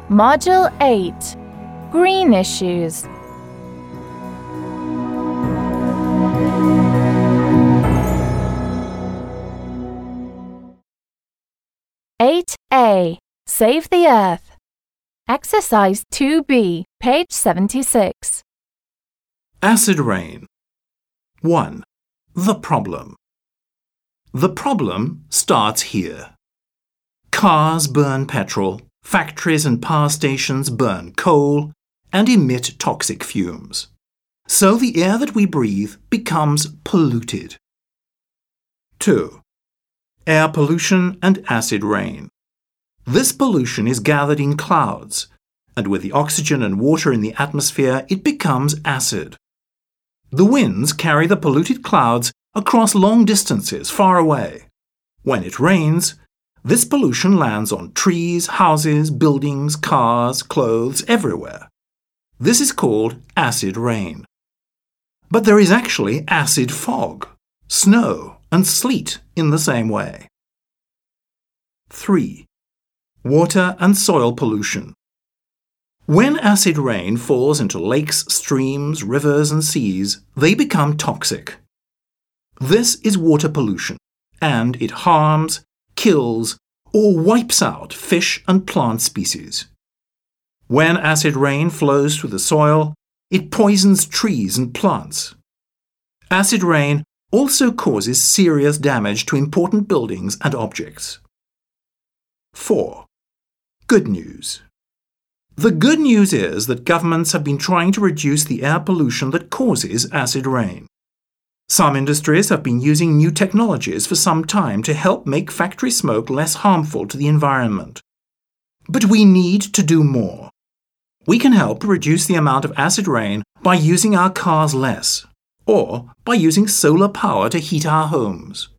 Module 8. Green Issues. (8A) Save the Earth. Exercise 2B, page 76. Acid rain. 1. The problem. The problem starts here. Cars burn petrol, factories and power stations burn coal and emit toxic fumes. So the air that we breathe becomes polluted. 2. Air pollution and acid rain. This pollution is gathered in clouds, and with the oxygen and water in the atmosphere, it becomes acid. The winds carry the polluted clouds across long distances far away. When it rains, this pollution lands on trees, houses, buildings, cars, clothes, everywhere. This is called acid rain. But there is actually acid fog, snow, and sleet in the same way. 3. Water and soil pollution. When acid rain falls into lakes, streams, rivers, and seas, they become toxic. This is water pollution, and it harms, kills, or wipes out fish and plant species. When acid rain flows through the soil, it poisons trees and plants. Acid rain also causes serious damage to important buildings and objects. 4. Good news. The good news is that governments have been trying to reduce the air pollution that causes acid rain. Some industries have been using new technologies for some time to help make factory smoke less harmful to the environment. But we need to do more. We can help reduce the amount of acid rain by using our cars less, or by using solar power to heat our homes.